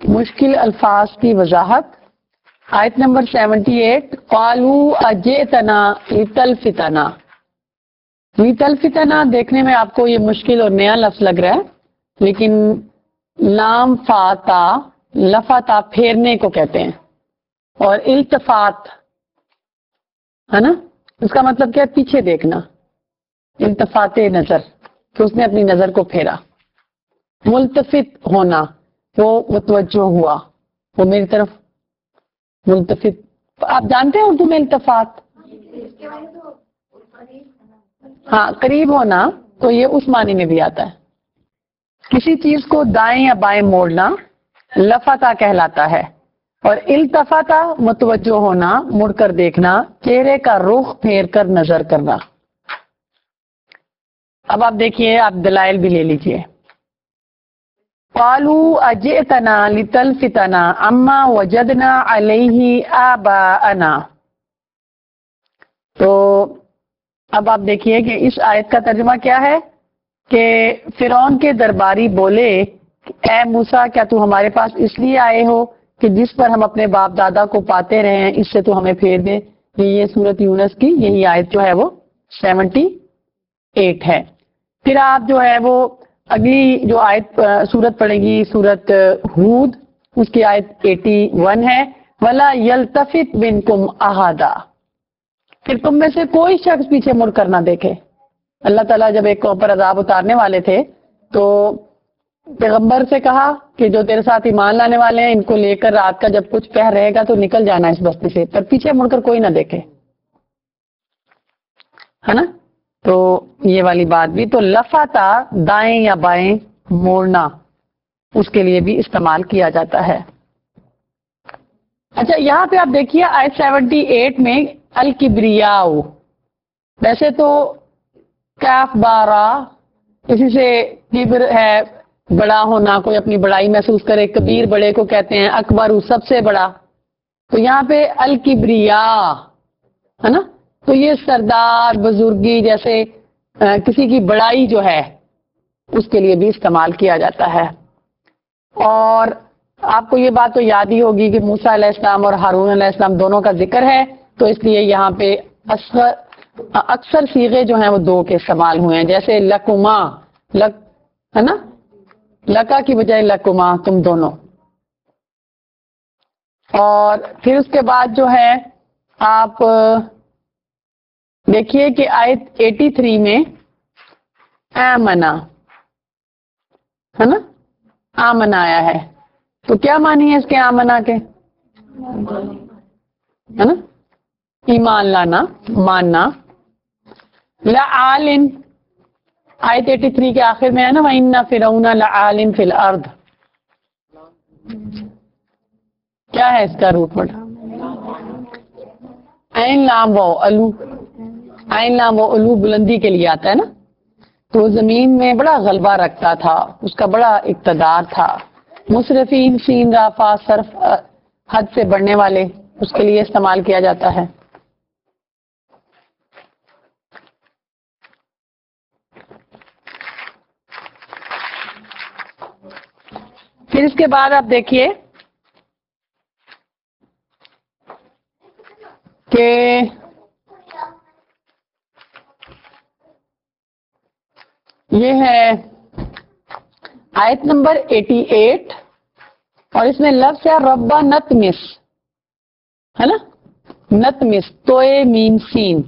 مشکل الفاظ کی وضاحت. آیت نمبر 78 قالوا اجئتنا لتلفتنا. لتلفتنا دیکھنے میں آپ کو یہ مشکل اور نیا لفظ لگ رہا ہے، لیکن لام فاتا لفاتا پھیرنے کو کہتے ہیں، اور التفات ہے نا، اس کا مطلب کیا ہے؟ پیچھے دیکھنا. التفات نظر کہ اس نے اپنی نظر کو پھیرا. ملتفت ہونا، وہ متوجہ ہوا، وہ میری طرف ملتفت. آپ جانتے ہیں اردو میں التفات؟ ہاں، قریب ہونا تو یہ اس معنی میں بھی آتا ہے. کسی چیز کو دائیں یا بائیں موڑنا لفتا کہلاتا ہے، اور التفاتا متوجہ ہونا، مڑ کر دیکھنا، چہرے کا رخ پھیر کر نظر کرنا. اب آپ دیکھیے، آپ دلائل بھی لے لیجئے. قالوا اجئتنا لتلفتنا عما وجدنا علیہ آباءنا. تو اب آپ دیکھیے کہ اس آیت کا ترجمہ کیا ہے کہ فرعون کے درباری بولے اے موسیٰ، کیا تو ہمارے پاس اس لیے آئے ہو کہ جس پر ہم اپنے باپ دادا کو پاتے رہے ہیں اس سے تو ہمیں پھیر دے. یہ سورۃ یونس کی یہی آیت جو ہے وہ 78 ہے. پھر آپ جو ہے وہ اگلی جو آیت سورت پڑھے گی، سورت ہود، اس کی آیت 81 ہے. وَلَا يَلْتَفِتْ مِنْكُمْ أَحَدٌ. پھر تم میں سے کوئی شخص پیچھے مڑ کر نہ دیکھے. اللہ تعالیٰ جب ایک قوم پر عذاب اتارنے والے تھے تو پیغمبر سے کہا کہ جو تیرے ساتھ ایمان لانے والے ہیں ان کو لے کر رات کا جب کچھ پہر رہے گا تو نکل جانا اس بستی سے، پر پیچھے مڑ کر کوئی نہ دیکھے، ہے نا. تو یہ والی بات بھی تو لفاتا دائیں یا بائیں موڑنا اس کے لیے بھی استعمال کیا جاتا ہے. اچھا، یہاں پہ آپ دیکھیے آیت 78 میں الکبریاء، ویسے تو کاف بارا اسی سے کبر ہے بڑا ہونا، کوئی اپنی بڑائی محسوس کرے. کبیر بڑے کو کہتے ہیں، اکبر سب سے بڑا. تو یہاں پہ الکبریاء ہے نا، تو یہ سردار بزرگی جیسے کسی کی بڑائی جو ہے اس کے لیے بھی استعمال کیا جاتا ہے. اور آپ کو یہ بات تو یاد ہی ہوگی کہ موسیٰ علیہ السلام اور ہارون علیہ السلام دونوں کا ذکر ہے، تو اس لیے یہاں پہ اکثر صیغے جو ہیں وہ دو کے استعمال ہوئے ہیں، جیسے لکما، لک ہے نا، لکا کی بجائے لکما، تم دونوں. اور پھر اس کے بعد جو ہے آپ دیکھیے کہ آیت 83 میں آمنا ہے نا، آمنا آیا ہے. تو کیا معنی ہے اس کے آمنا کے؟ ہے نا، ایمان لانا، ماننا. لعالٍ آیت 83 کے آخر میں ہے نا، وَإِنَّ فِرْعَوْنَ لَعَالٍ فِي الْأَرْضِ. کیا ہے اس کا روٹ ورڈ؟ عین لام واو الو. عین لام واو الو بلندی کے لیے آتا ہے نا. تو زمین میں بڑا غلبہ رکھتا تھا، اس کا بڑا اقتدار تھا. مصرفین سین رافا صرف حد سے بڑھنے والے، اس کے لیے استعمال کیا جاتا ہے. پھر اس کے بعد آپ دیکھیے کہ یہ ہے آیت نمبر 88 اور اس میں لفظ ہے ربا نتمس، ہے نا، نتمس توئے میم سین،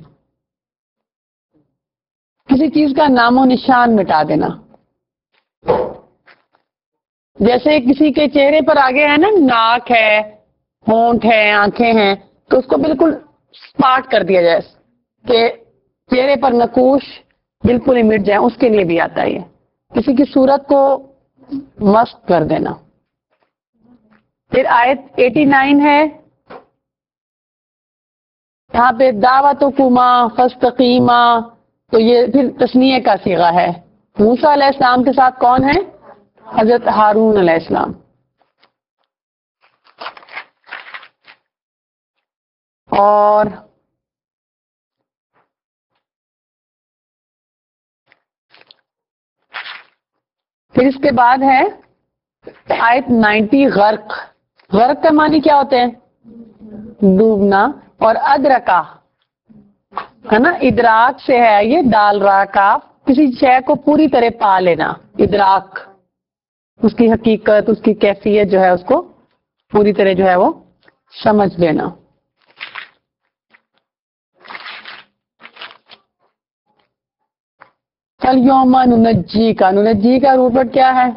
کسی چیز کا نام و نشان مٹا دینا. جیسے کسی کے چہرے پر آگے ہے نا ناک ہے، ہونٹ ہے، آنکھیں ہیں، تو اس کو بالکل اسپاٹ کر دیا جائے کہ چہرے پر نقوش بالکل ہی مٹ جائیں، اس کے لیے بھی آتا ہے. یہ کسی کی صورت کو مسخ کر دینا. پھر آیت 89 ہے، یہاں پہ دعوتکما فاستقیما، تو یہ پھر تثنیہ کا صیغہ ہے. موسیٰ علیہ السلام کے ساتھ کون ہے؟ حضرت ہارون علیہ السلام. اور پھر اس کے بعد ہے آیت 90 غرق. غرق کا معنی کیا ہوتے ہیں؟ ڈوبنا. اور ادرکا ہے نا، ادراک سے ہے یہ، دال را کاف، کسی شے کو پوری طرح پا لینا. ادراک اس کی حقیقت، اس کی کیفیت جو ہے اس کو پوری طرح جو ہے وہ سمجھ لینا. اليوم ننجی کا، ننجی کا روٹ ورڈ کیا ہے؟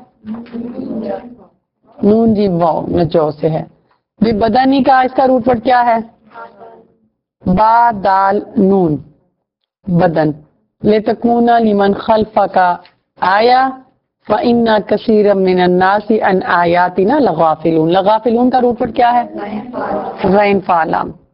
نون جی واو نجو سے ہے. بدنی کا اس کا روٹ ورڈ کیا ہے؟ با دال نون بدن. لتکون لمن خلفک آیا وان کثیرا من الناس عن آیاتنا لغافلون. لغافلون کا روٹ ورڈ کیا ہے؟ غین فعلام.